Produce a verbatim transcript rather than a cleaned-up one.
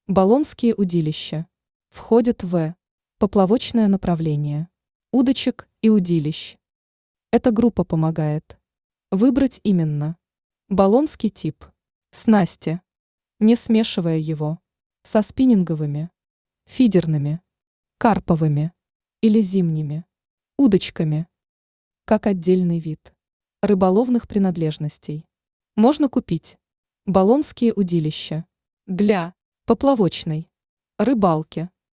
Болонские удилища входят в поплавочное направление удочек и удилищ. Эта группа помогает выбрать именно болонский тип снасти, не смешивая его со спиннинговыми, фидерными, карповыми или зимними удочками, как отдельный вид рыболовных принадлежностей. Можно купить болонские удилища для поплавочной рыбалки